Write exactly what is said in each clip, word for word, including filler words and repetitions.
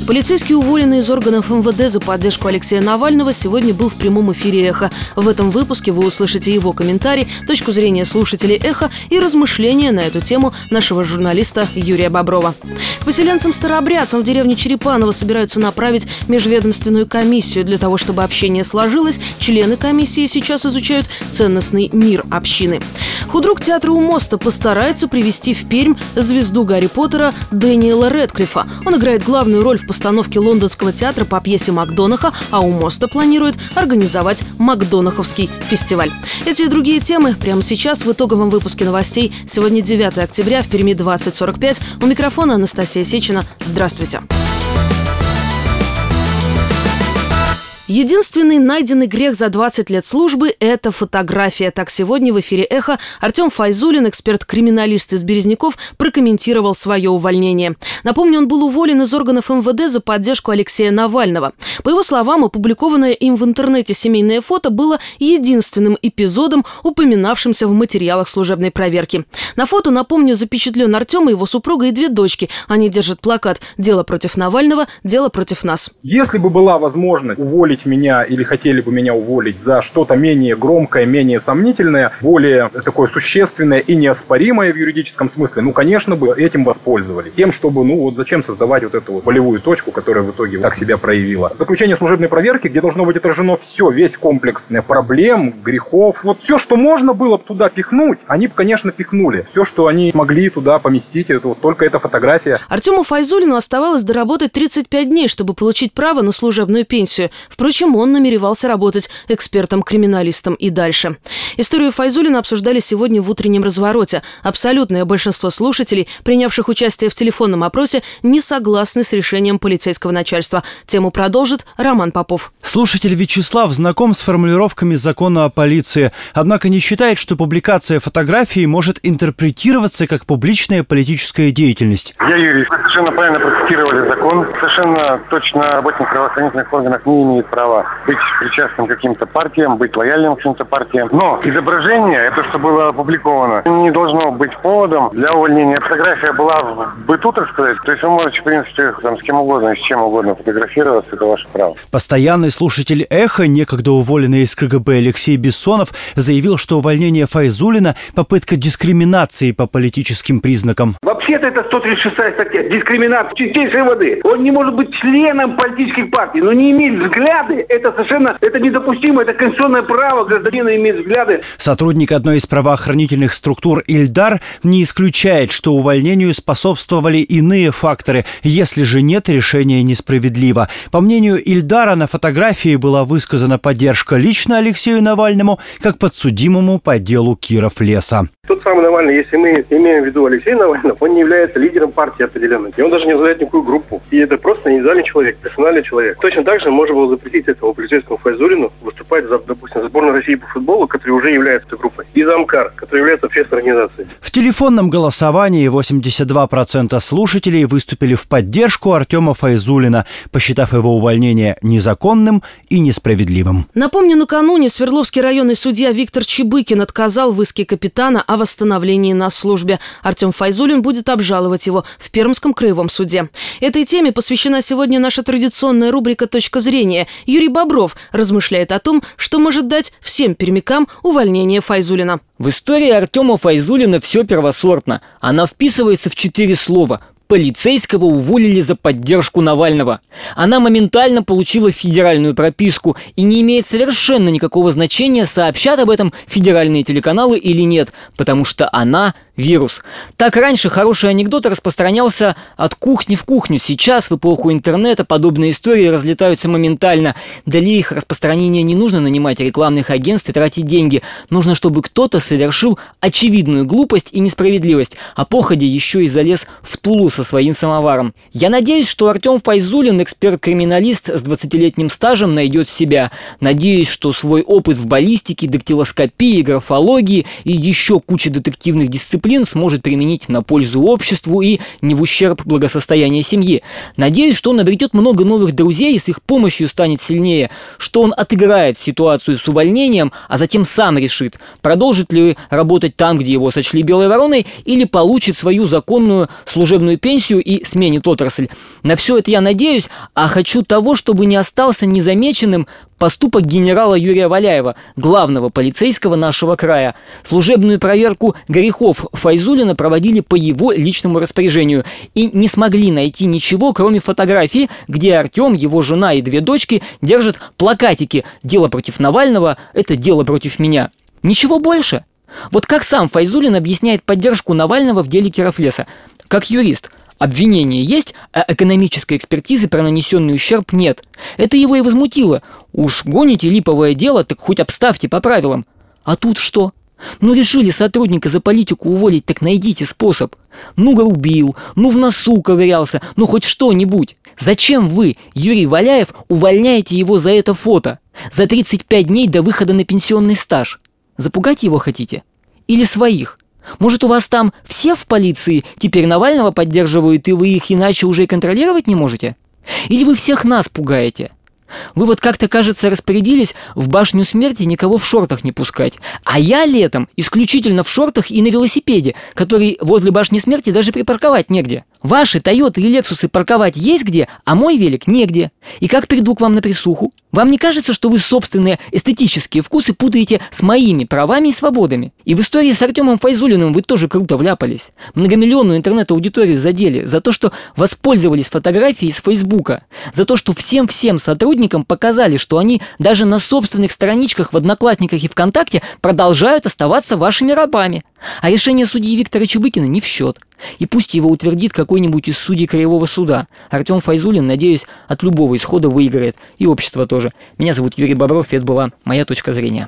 Полицейский, уволенный из органов эм вэ дэ за поддержку Алексея Навального, сегодня был в прямом эфире «Эхо». В этом выпуске вы услышите его комментарий, точку зрения слушателей «Эхо» и размышления на эту тему нашего журналиста Юрия Боброва. К поселенцам-старообрядцам в деревне Черепаново собираются направить межведомственную комиссию. Для того, чтобы общение сложилось, члены комиссии сейчас изучают ценностный мир общины. Худрук театра у моста постарается привести в Пермь звезду Гарри Поттера Дэниела Рэдклиффа. Он играет главную роль в постановке лондонского театра по пьесе Макдонаха, а у моста планирует организовать Макдонаховский фестиваль. Эти и другие темы прямо сейчас в итоговом выпуске новостей. Сегодня девятое октября, в Перми двадцать сорок пять. У микрофона Анастасия Сечина. Здравствуйте. Единственный найденный грех за двадцать лет службы – это фотография. Так сегодня в эфире «Эхо» Артем Файзулин, эксперт-криминалист из Березников, прокомментировал свое увольнение. Напомню, он был уволен из органов эм вэ дэ за поддержку Алексея Навального. По его словам, опубликованное им в интернете семейное фото было единственным эпизодом, упоминавшимся в материалах служебной проверки. На фото, напомню, запечатлен Артем и его супруга и две дочки. Они держат плакат «Дело против Навального, дело против нас». Если бы была возможность уволить меня или хотели бы меня уволить за что-то менее громкое, менее сомнительное, более такое существенное и неоспоримое в юридическом смысле, ну, конечно бы этим воспользовались. Тем, чтобы, ну, вот зачем создавать вот эту вот болевую точку, которая в итоге так себя проявила. Заключение служебной проверки, где должно быть отражено все, весь комплекс проблем, грехов. Вот все, что можно было бы туда пихнуть, они бы, конечно, пихнули. Все, что они смогли туда поместить, это вот только эта фотография. Артему Файзулину оставалось доработать тридцать пять дней, чтобы получить право на служебную пенсию. Впрочем, он намеревался работать экспертом-криминалистом и дальше. Историю Файзулина обсуждали сегодня в утреннем развороте. Абсолютное большинство слушателей, принявших участие в телефонном опросе, не согласны с решением полицейского начальства. Тему продолжит Роман Попов. Слушатель Вячеслав знаком с формулировками закона о полиции, однако не считает, что публикация фотографии может интерпретироваться как публичная политическая деятельность. Я юрист. Вы совершенно правильно процитировали закон. Совершенно точно работник правоохранительных органов не имеет права быть причастным к каким-то партиям, быть лояльным к каким-то партиям. Но изображение, это что было опубликовано, не должно быть поводом для увольнения. Фотография была в быту, так сказать. То есть вы можете, в принципе, там, с кем угодно, с чем угодно фотографироваться, это ваше право. Постоянный слушатель «Эхо», некогда уволенный из ка гэ бэ Алексей Бессонов, заявил, что увольнение Файзулина – попытка дискриминации по политическим признакам. Вообще-то это сто тридцать шестая статья. Дискриминация чистейшей воды. Он не может быть членом политических партий, но не иметь взгляды. Это совершенно это недопустимо. Это конституционное право гражданина иметь взгляды. Сотрудник одной из правоохранительных структур Ильдар не исключает, что увольнению способствовали иные факторы, если же нет, решение несправедливо. По мнению Ильдара, на фотографии была высказана поддержка лично Алексею Навальному как подсудимому по делу Киров-Леса. Тот самый Навальный, если мы имеем в виду Алексея Навального, он не является лидером партии определенной. И он даже не возглавляет никакую группу. И это просто индивидуальный человек, персональный человек. Точно так же можно было запретить этому полицейскому Файзулину выступать за, допустим, сборную России по футболу, которая уже является этой группой, и за АМКАР, который является общественной организацией. В телефонном голосовании восемьдесят два процента слушателей выступили в поддержку Артема Файзулина, посчитав его увольнение незаконным и несправедливым. Напомню, накануне Свердловский районный судья Виктор Чебыкин отказал в иске капитана о восстановлении на службе. Артем Файзулин будет обжаловать его в Пермском краевом суде. Этой теме посвящена сегодня наша традиционная рубрика «Точка зрения». Юрий Бобров размышляет о том, что может дать всем пермякам увольнение Файзулина. В истории Артема Файзулина все первосортно. Она вписывается в четыре слова. Полицейского уволили за поддержку Навального. Она моментально получила федеральную прописку, и не имеет совершенно никакого значения, сообщат об этом федеральные телеканалы или нет, потому что она вирус. Так раньше хороший анекдот распространялся от кухни в кухню. Сейчас, в эпоху интернета, подобные истории разлетаются моментально. Для их распространения не нужно нанимать рекламных агентств и тратить деньги. Нужно, чтобы кто-то совершил очевидную глупость и несправедливость, а походе еще и залез в Тулу со своим самоваром. Я надеюсь, что Артем Файзулин, эксперт-криминалист с двадцатилетним стажем, найдет себя. Надеюсь, что свой опыт в баллистике, дактилоскопии, графологии и еще куче детективных дисциплин дисциплин сможет применить на пользу обществу и не в ущерб благосостоянию семьи. Надеюсь, что он обретет много новых друзей и с их помощью станет сильнее, что он отыграет ситуацию с увольнением, а затем сам решит, продолжит ли работать там, где его сочли белой вороной, или получит свою законную служебную пенсию и сменит отрасль. На все это я надеюсь, а хочу того, чтобы не остался незамеченным поступок генерала Юрия Валяева, главного полицейского нашего края. Служебную проверку грехов Файзуллина проводили по его личному распоряжению и не смогли найти ничего, кроме фотографии, где Артем, его жена и две дочки держат плакатики «Дело против Навального – это дело против меня». Ничего больше. Вот как сам Файзуллин объясняет поддержку Навального в деле Кировлеса? Как юрист. Обвинение есть, а экономической экспертизы про нанесенный ущерб нет. Это его и возмутило. Уж гоните липовое дело, так хоть обставьте по правилам. А тут что? Ну решили сотрудника за политику уволить, так найдите способ. Ну грубил, ну в носу ковырялся, ну хоть что-нибудь. Зачем вы, Юрий Валяев, увольняете его за это фото? За тридцать пять дней до выхода на пенсионный стаж? Запугать его хотите? Или своих? Может, у вас там все в полиции теперь Навального поддерживают, и вы их иначе уже и контролировать не можете? Или вы всех нас пугаете? Вы вот как-то, кажется, распорядились в башню смерти никого в шортах не пускать. А я летом исключительно в шортах и на велосипеде, который возле башни смерти даже припарковать негде. Ваши Тойоты и Лексусы парковать есть где, а мой велик негде. И как приду к вам на присуху? Вам не кажется, что вы собственные эстетические вкусы путаете с моими правами и свободами? И в истории с Артемом Файзуллиным вы тоже круто вляпались. Многомиллионную интернет-аудиторию задели за то, что воспользовались фотографией с Фейсбука. За то, что всем-всем сотрудникам показали, что они даже на собственных страничках в Одноклассниках и ВКонтакте продолжают оставаться вашими рабами. А решение судьи Виктора Чебыкина не в счет. И пусть его утвердит какой-нибудь из судей Краевого суда. Артем Файзуллин, надеюсь, от любого исхода выиграет. И общество тоже. Меня зовут Юрий Бобров, и это была моя точка зрения.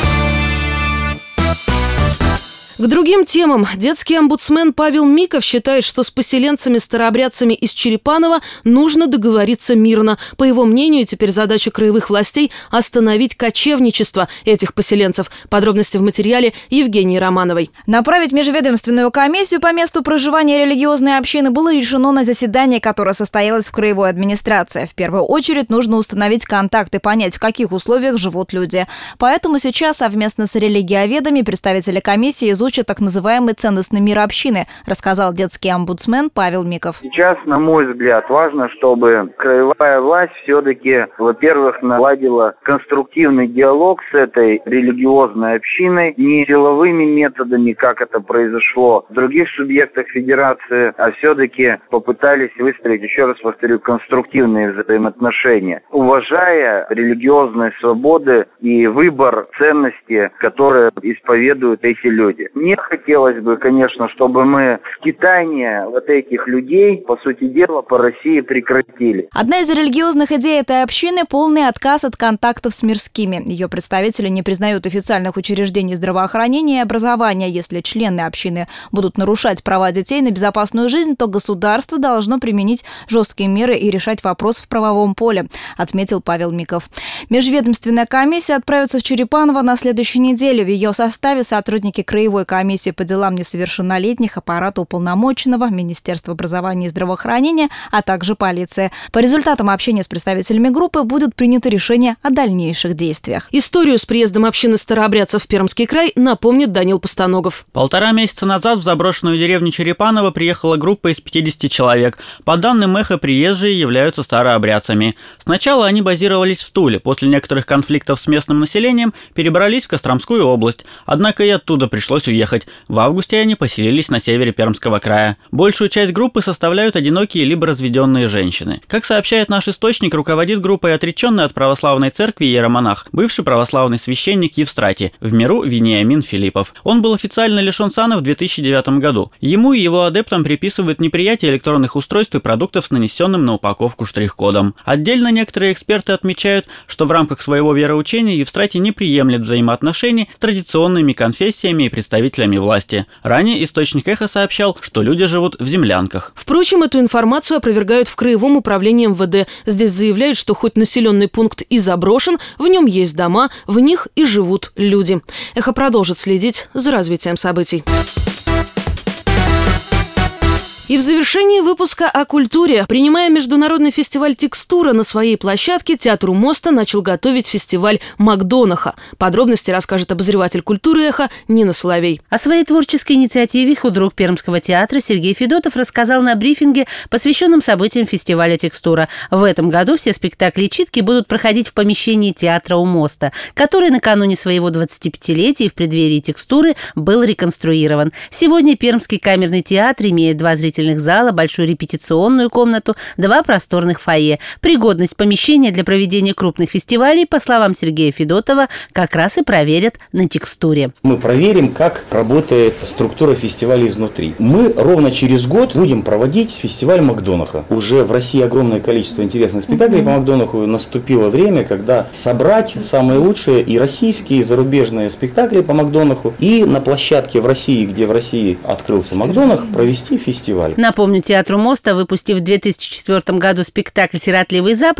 К другим темам. Детский омбудсмен Павел Миков считает, что с поселенцами-старообрядцами из Черепаново нужно договориться мирно. По его мнению, теперь задача краевых властей – остановить кочевничество этих поселенцев. Подробности в материале Евгении Романовой. Направить межведомственную комиссию по месту проживания религиозной общины было решено на заседании, которое состоялось в краевой администрации. В первую очередь нужно установить контакт и понять, в каких условиях живут люди. Поэтому сейчас совместно с религиоведами представители комиссии изучат так называемый ценностный мир общины, рассказал детский омбудсмен Павел Миков. Сейчас, на мой взгляд, важно, чтобы краевая власть все-таки, во-первых, наладила конструктивный диалог с этой религиозной общиной, не силовыми методами, как это произошло в других субъектах федерации, а все-таки попытались выстроить, еще раз повторю, конструктивные взаимоотношения, уважая религиозные свободы и выбор ценностей, которые исповедуют эти люди. Мне хотелось бы, конечно, чтобы мы скитание вот этих людей, по сути дела, по России прекратили. Одна из религиозных идей этой общины – полный отказ от контактов с мирскими. Ее представители не признают официальных учреждений здравоохранения и образования. Если члены общины будут нарушать права детей на безопасную жизнь, то государство должно применить жесткие меры и решать вопрос в правовом поле, отметил Павел Миков. Межведомственная комиссия отправится в Черепаново на следующей неделе. В ее составе сотрудники краевой комиссии по делам несовершеннолетних, аппарата уполномоченного, Министерства образования и здравоохранения, а также полиция. По результатам общения с представителями группы будет принято решение о дальнейших действиях. Историю с приездом общины старообрядцев в Пермский край напомнит Данил Постаногов. Полтора месяца назад в заброшенную деревню Черепаново приехала группа из пятидесяти человек. По данным «Эхо», приезжие являются старообрядцами. Сначала они базировались в Туле, после некоторых конфликтов с местным населением перебрались в Костромскую область. Однако и оттуда пришлось уехать. В августе они поселились на севере Пермского края. Большую часть группы составляют одинокие либо разведенные женщины. Как сообщает наш источник, руководит группой отреченный от православной церкви иеромонах, бывший православный священник Евстратий, в миру Вениамин Филиппов. Он был официально лишен сана в две тысячи девятом году. Ему и его адептам приписывают неприятие электронных устройств и продуктов с нанесенным на упаковку штрих-кодом. Отдельно некоторые эксперты отмечают, что в рамках своего вероучения Евстратий не приемлет взаимоотношений с традиционными конфессиями и представителями власти. Ранее источник «Эхо» сообщал, что люди живут в землянках. Впрочем, эту информацию опровергают в Краевом управлении эм вэ дэ. Здесь заявляют, что хоть населенный пункт и заброшен, в нем есть дома, в них и живут люди. «Эхо» продолжит следить за развитием событий. И в завершении выпуска о культуре. Принимая международный фестиваль «Текстура» на своей площадке, Театр у моста начал готовить фестиваль «Макдонаха». Подробности расскажет обозреватель культуры «Эхо» Нина Соловей. О своей творческой инициативе худрук Пермского театра Сергей Федотов рассказал на брифинге, посвященном событиям фестиваля «Текстура». В этом году все спектакли и читки будут проходить в помещении Театра у моста, который накануне своего двадцатипятилетия в преддверии «Текстуры» был реконструирован. Сегодня Пермский камерный театр имеет два зрительных зала, большую репетиционную комнату, два просторных фойе. Пригодность помещения для проведения крупных фестивалей, по словам Сергея Федотова, как раз и проверят на «Текстуре». Мы проверим, как работает структура фестиваля изнутри. Мы ровно через год будем проводить фестиваль Макдонаха. Уже в России огромное количество интересных спектаклей mm-hmm. по Макдонаху. Наступило время, когда собрать самые лучшие и российские, и зарубежные спектакли по Макдонаху, и на площадке в России, где в России открылся Макдонах, провести фестиваль. Напомню, Театр у моста, выпустив в две тысячи четвёртом году спектакль «Сиротливый Запад»,